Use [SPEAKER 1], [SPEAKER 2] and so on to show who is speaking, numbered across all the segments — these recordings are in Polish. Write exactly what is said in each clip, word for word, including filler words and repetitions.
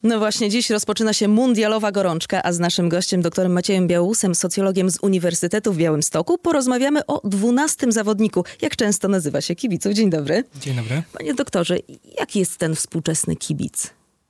[SPEAKER 1] No właśnie, dziś rozpoczyna się mundialowa gorączka, a z naszym gościem, doktorem Maciejem Białusem, socjologiem z Uniwersytetu w Białymstoku, porozmawiamy o dwunastym zawodniku, jak często nazywa się kibiców. Dzień dobry.
[SPEAKER 2] Dzień dobry.
[SPEAKER 1] Panie doktorze, jaki jest ten współczesny kibic?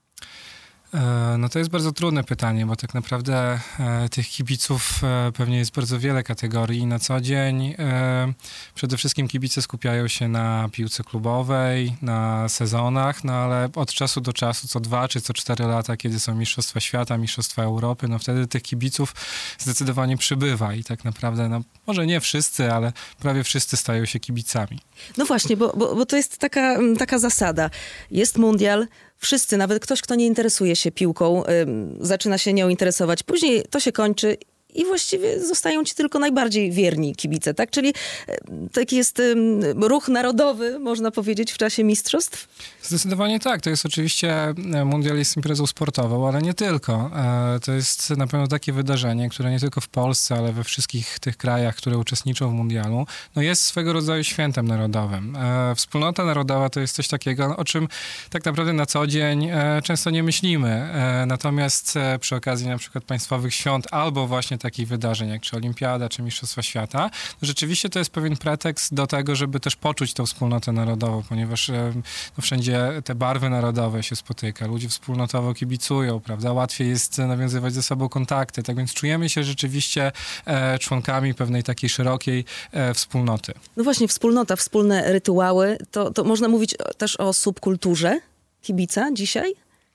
[SPEAKER 2] No to jest bardzo trudne pytanie, bo tak naprawdę e, tych kibiców e, pewnie jest bardzo wiele kategorii. Na co dzień e, przede wszystkim kibice skupiają się na piłce klubowej, na sezonach, no ale od czasu do czasu, co dwa czy co cztery lata, kiedy są Mistrzostwa Świata, Mistrzostwa Europy, no wtedy tych kibiców zdecydowanie przybywa i tak naprawdę, no może nie wszyscy, ale prawie wszyscy stają się kibicami.
[SPEAKER 1] No właśnie, bo, bo, bo to jest taka, taka zasada. Jest mundial, wszyscy, nawet ktoś, kto nie interesuje się piłką, ym, zaczyna się nią interesować. Później to się kończy i właściwie zostają ci tylko najbardziej wierni kibice, tak? Czyli y, taki jest y, ruch narodowy, można powiedzieć, w czasie mistrzostw?
[SPEAKER 2] Zdecydowanie tak. To jest oczywiście, mundial jest imprezą sportową, ale nie tylko. E, to jest na pewno takie wydarzenie, które nie tylko w Polsce, ale we wszystkich tych krajach, które uczestniczą w mundialu, no jest swego rodzaju świętem narodowym. E, wspólnota narodowa to jest coś takiego, o czym tak naprawdę na co dzień e, często nie myślimy. E, natomiast e, przy okazji na przykład państwowych świąt albo właśnie takich wydarzeń, jak czy Olimpiada, czy Mistrzostwa Świata, rzeczywiście to jest pewien pretekst do tego, żeby też poczuć tą wspólnotę narodową, ponieważ e, no wszędzie te barwy narodowe się spotyka, ludzie wspólnotowo kibicują, prawda? Łatwiej jest nawiązywać ze sobą kontakty, tak więc czujemy się rzeczywiście e, członkami pewnej takiej szerokiej e, wspólnoty.
[SPEAKER 1] No właśnie, wspólnota, wspólne rytuały, to, to można mówić też o subkulturze kibica dzisiaj?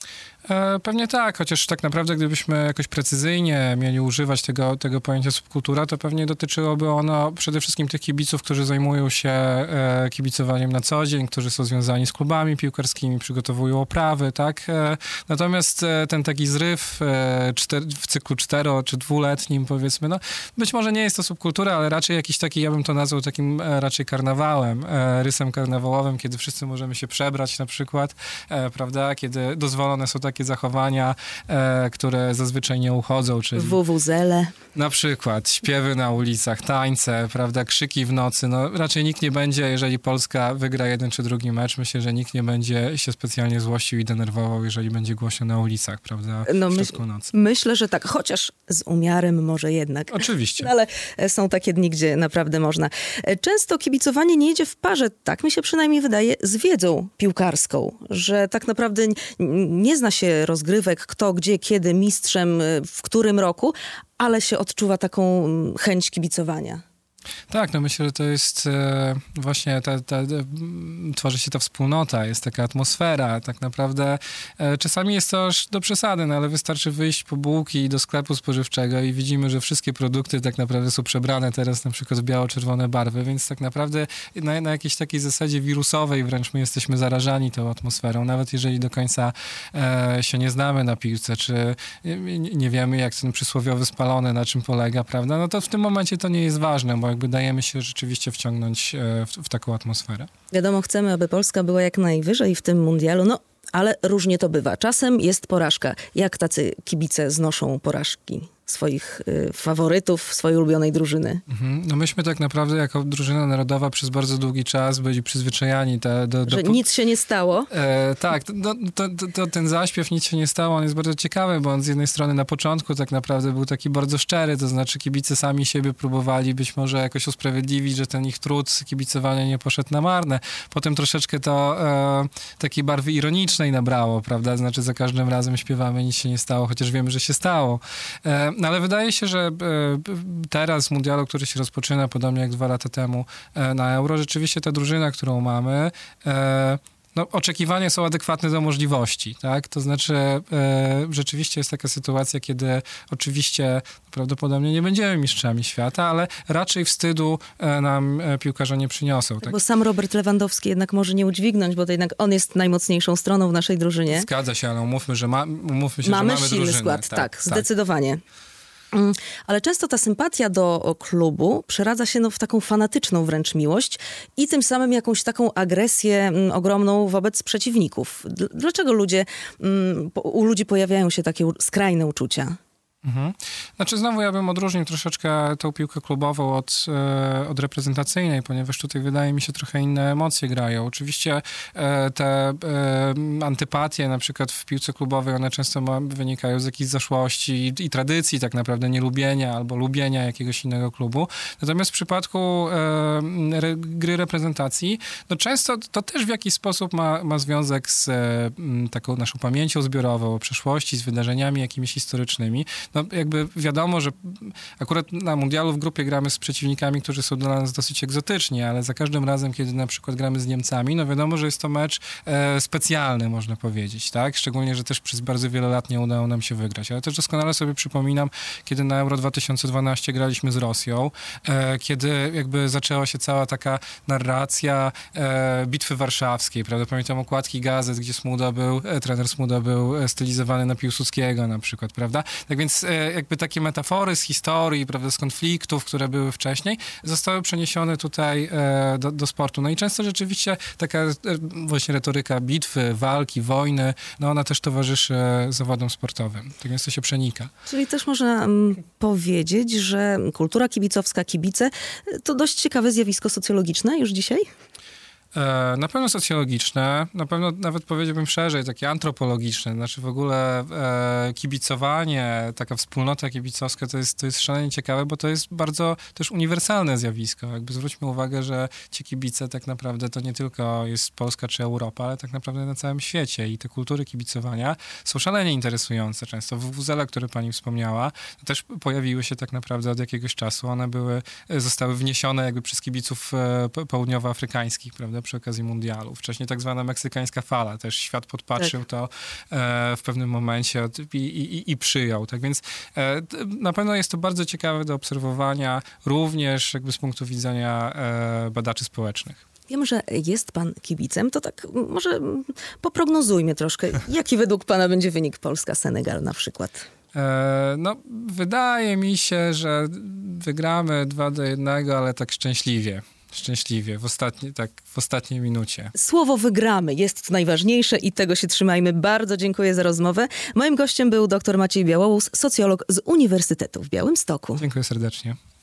[SPEAKER 2] E, pewnie tak, chociaż tak naprawdę gdybyśmy jakoś precyzyjnie mieli używać tego, tego pojęcia subkultura, to pewnie dotyczyłoby ono przede wszystkim tych kibiców, którzy zajmują się e, kibicowaniem na co dzień, którzy są związani z klubami piłkarskimi, przygotowują oprawy, tak? E, natomiast e, ten taki zryw e, czter, w cyklu cztero- czy dwuletnim, powiedzmy, no być może nie jest to subkultura, ale raczej jakiś taki, ja bym to nazwał takim e, raczej karnawałem, e, rysem karnawałowym, kiedy wszyscy możemy się przebrać na przykład, e, prawda? Kiedy dozwolone są takie zachowania, e, które zazwyczaj nie uchodzą, czyli
[SPEAKER 1] wuwuzele.
[SPEAKER 2] Na przykład śpiewy na ulicach, tańce, prawda, krzyki w nocy. No raczej nikt nie będzie, jeżeli Polska wygra jeden czy drugi mecz, myślę, że nikt nie będzie się specjalnie złościł i denerwował, jeżeli będzie głośno na ulicach, prawda,
[SPEAKER 1] no,
[SPEAKER 2] w
[SPEAKER 1] myśl,
[SPEAKER 2] środku nocy.
[SPEAKER 1] Myślę, że tak, chociaż z umiarem może jednak.
[SPEAKER 2] Oczywiście.
[SPEAKER 1] No, ale są takie dni, gdzie naprawdę można. Często kibicowanie nie idzie w parze, tak mi się przynajmniej wydaje, z wiedzą piłkarską, że tak naprawdę nie zna się rozgrywek, kto, gdzie, kiedy, mistrzem, w którym roku, ale się odczuwa taką chęć kibicowania.
[SPEAKER 2] Tak, no myślę, że to jest e, właśnie, ta, ta, ta, tworzy się ta wspólnota, jest taka atmosfera, tak naprawdę e, czasami jest to aż do przesady, no ale wystarczy wyjść po bułki do sklepu spożywczego i widzimy, że wszystkie produkty tak naprawdę są przebrane teraz na przykład w biało-czerwone barwy, więc tak naprawdę na, na jakiejś takiej zasadzie wirusowej wręcz my jesteśmy zarażani tą atmosferą, nawet jeżeli do końca e, się nie znamy na piłce, czy nie, nie wiemy, jak ten przysłowiowy spalony, na czym polega, prawda, no to w tym momencie to nie jest ważne, bo jakby dajemy się rzeczywiście wciągnąć w, w taką atmosferę. Wiadomo,
[SPEAKER 1] chcemy, aby Polska była jak najwyżej w tym mundialu, no ale różnie to bywa. Czasem jest porażka. Jak tacy kibice znoszą porażki swoich y, faworytów, swojej ulubionej drużyny?
[SPEAKER 2] Mhm. No myśmy tak naprawdę jako drużyna narodowa przez bardzo długi czas byli przyzwyczajani te, do, do...
[SPEAKER 1] Że nic się nie stało?
[SPEAKER 2] E, tak, no, to, to, to ten zaśpiew nic się nie stało, on jest bardzo ciekawy, bo on z jednej strony na początku tak naprawdę był taki bardzo szczery, to znaczy kibice sami siebie próbowali być może jakoś usprawiedliwić, że ten ich trud kibicowania nie poszedł na marne. Potem troszeczkę to e, takiej barwy ironicznej nabrało, prawda? Znaczy za każdym razem śpiewamy, nic się nie stało, chociaż wiemy, że się stało. E, No ale wydaje się, że teraz w mundialu, który się rozpoczyna, podobnie jak dwa lata temu na Euro, rzeczywiście ta drużyna, którą mamy, no, oczekiwania są adekwatne do możliwości, tak? To znaczy e, rzeczywiście jest taka sytuacja, kiedy oczywiście prawdopodobnie nie będziemy mistrzami świata, ale raczej wstydu e, nam e, piłkarze nie przyniosą. Tak?
[SPEAKER 1] Bo sam Robert Lewandowski jednak może nie udźwignąć, bo to jednak on jest najmocniejszą stroną w naszej drużynie.
[SPEAKER 2] Zgadza się, ale umówmy, że, ma, umówmy się,
[SPEAKER 1] mamy
[SPEAKER 2] że mamy
[SPEAKER 1] silny
[SPEAKER 2] drużynę.
[SPEAKER 1] skład, tak,
[SPEAKER 2] tak
[SPEAKER 1] zdecydowanie. Tak. Ale często ta sympatia do klubu przeradza się no, w taką fanatyczną wręcz miłość i tym samym jakąś taką agresję m, ogromną wobec przeciwników. Dlaczego ludzie, m, u ludzi pojawiają się takie skrajne uczucia?
[SPEAKER 2] Mhm. Znaczy znowu ja bym odróżnił troszeczkę tą piłkę klubową od, e, od reprezentacyjnej, ponieważ tutaj wydaje mi się trochę inne emocje grają. Oczywiście e, te e, antypatie na przykład w piłce klubowej, one często ma, wynikają z jakichś zaszłości i, i tradycji tak naprawdę nielubienia albo lubienia jakiegoś innego klubu. Natomiast w przypadku e, re, gry reprezentacji, no często to też w jakiś sposób ma, ma związek z e, taką naszą pamięcią zbiorową o przeszłości, z wydarzeniami jakimiś historycznymi. No jakby wiadomo, że akurat na mundialu w grupie gramy z przeciwnikami, którzy są dla nas dosyć egzotyczni, ale za każdym razem, kiedy na przykład gramy z Niemcami, no wiadomo, że jest to mecz e, specjalny, można powiedzieć, tak? Szczególnie, że też przez bardzo wiele lat nie udało nam się wygrać. Ale też doskonale sobie przypominam, kiedy na Euro dwa tysiące dwanaście graliśmy z Rosją, e, kiedy jakby zaczęła się cała taka narracja e, Bitwy Warszawskiej, prawda? Pamiętam okładki gazet, gdzie Smuda był, e, trener Smuda był stylizowany na Piłsudskiego na przykład, prawda? Tak więc jakby takie metafory z historii, prawda, z konfliktów, które były wcześniej, zostały przeniesione tutaj do, do sportu. No i często rzeczywiście taka właśnie retoryka bitwy, walki, wojny, no ona też towarzyszy zawodom sportowym. Tak więc to się przenika.
[SPEAKER 1] Czyli też można um, powiedzieć, że kultura kibicowska, kibice, to dość ciekawe zjawisko socjologiczne już dzisiaj?
[SPEAKER 2] Na pewno socjologiczne, na pewno nawet powiedziałbym szerzej, takie antropologiczne, znaczy w ogóle e, kibicowanie, taka wspólnota kibicowska to jest, to jest szalenie ciekawe, bo to jest bardzo też uniwersalne zjawisko. Jakby zwróćmy uwagę, że ci kibice tak naprawdę to nie tylko jest Polska czy Europa, ale tak naprawdę na całym świecie i te kultury kibicowania są szalenie interesujące często. Wuwuzele, które pani wspomniała, też pojawiły się tak naprawdę od jakiegoś czasu. One były, zostały wniesione jakby przez kibiców e, południowoafrykańskich, prawda, przy okazji mundialu. Wcześniej tak zwana meksykańska fala. Też świat podpatrzył tak. to e, w pewnym momencie i, i, i przyjął. Tak więc e, na pewno jest to bardzo ciekawe do obserwowania, również jakby z punktu widzenia e, badaczy społecznych.
[SPEAKER 1] Wiem, że jest pan kibicem, to tak może poprognozujmy troszkę. Jaki według pana będzie wynik Polska-Senegal na przykład?
[SPEAKER 2] E, no, wydaje mi się, że wygramy dwa do jednego, ale tak szczęśliwie. Szczęśliwie, w ostatniej, tak, w ostatniej minucie.
[SPEAKER 1] Słowo wygramy jest najważniejsze i tego się trzymajmy. Bardzo dziękuję za rozmowę. Moim gościem był dr Maciej Białołus, socjolog z Uniwersytetu w Białymstoku.
[SPEAKER 2] Dziękuję serdecznie.